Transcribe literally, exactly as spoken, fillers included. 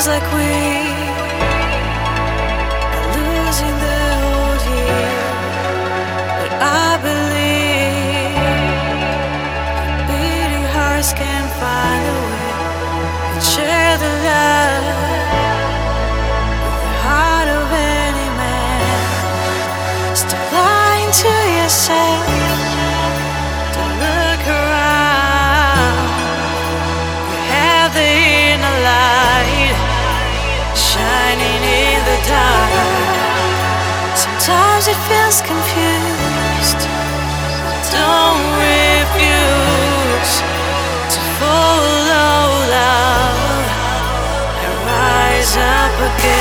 like we are losing the whole year, but I believe beating hearts can find a way to share the love with the heart of any man. Stop lying to yourself. Don't look around. You have the inner light shining in the dark. Sometimes it feels confused. Don't refuse to follow love and rise up again.